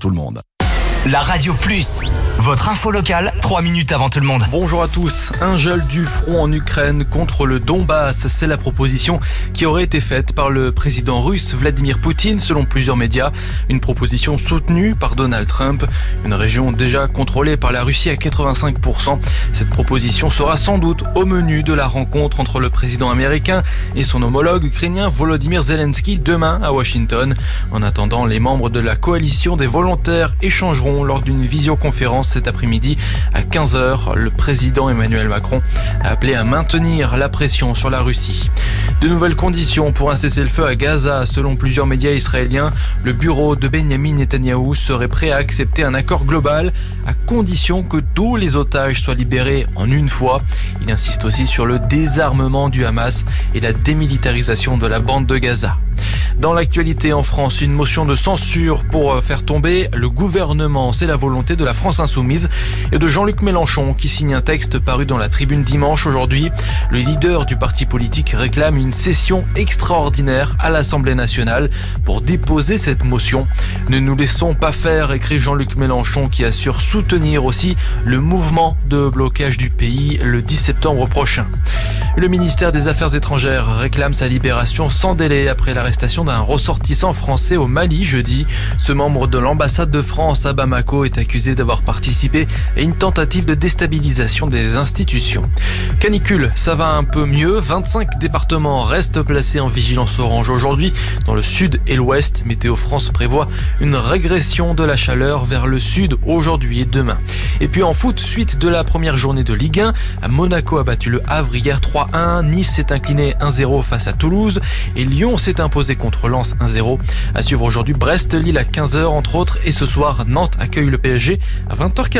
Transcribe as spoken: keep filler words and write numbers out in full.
tout le monde. La Radio Plus, votre info locale, trois minutes avant tout le monde. Bonjour à tous. Un gel du front en Ukraine contre le Donbass, c'est la proposition qui aurait été faite par le président russe Vladimir Poutine, selon plusieurs médias. Une proposition soutenue par Donald Trump, une région déjà contrôlée par la Russie à quatre-vingt-cinq pour cent. Cette proposition sera sans doute au menu de la rencontre entre le président américain et son homologue ukrainien Volodymyr Zelensky demain à Washington. En attendant, les membres de la coalition des volontaires échangeront lors d'une visioconférence cet après-midi à quinze heures. Le président Emmanuel Macron a appelé à maintenir la pression sur la Russie. De nouvelles conditions pour un cessez-le-feu à Gaza. Selon plusieurs médias israéliens, le bureau de Benyamin Netanyahou serait prêt à accepter un accord global à condition que tous les otages soient libérés en une fois. Il insiste aussi sur le désarmement du Hamas et la démilitarisation de la bande de Gaza. Dans l'actualité en France, une motion de censure pour faire tomber le gouvernement. C'est la volonté de la France Insoumise et de Jean-Luc Mélenchon qui signe un texte paru dans la Tribune dimanche aujourd'hui. Le leader du parti politique réclame une session extraordinaire à l'Assemblée nationale pour déposer cette motion. Ne nous laissons pas faire, écrit Jean-Luc Mélenchon qui assure soutenir aussi le mouvement de blocage du pays le dix septembre prochain. Le ministère des Affaires étrangères réclame sa libération sans délai après l'arrestation d'un ressortissant français au Mali jeudi. Ce membre de l'ambassade de France à Bamako est accusé d'avoir participé à une tentative de déstabilisation des institutions. Canicule, ça va un peu mieux. vingt-cinq départements restent placés en vigilance orange aujourd'hui dans le sud et l'ouest. Météo France prévoit une régression de la chaleur vers le sud aujourd'hui et demain. Et puis en foot, suite de la première journée de Ligue un, Monaco a battu le Havre hier trois à un. Nice s'est incliné un zéro face à Toulouse et Lyon s'est imposé contre Lens un zéro. À suivre aujourd'hui Brest, Lille à quinze heures entre autres et ce soir Nantes accueille le P S G à vingt heures quarante.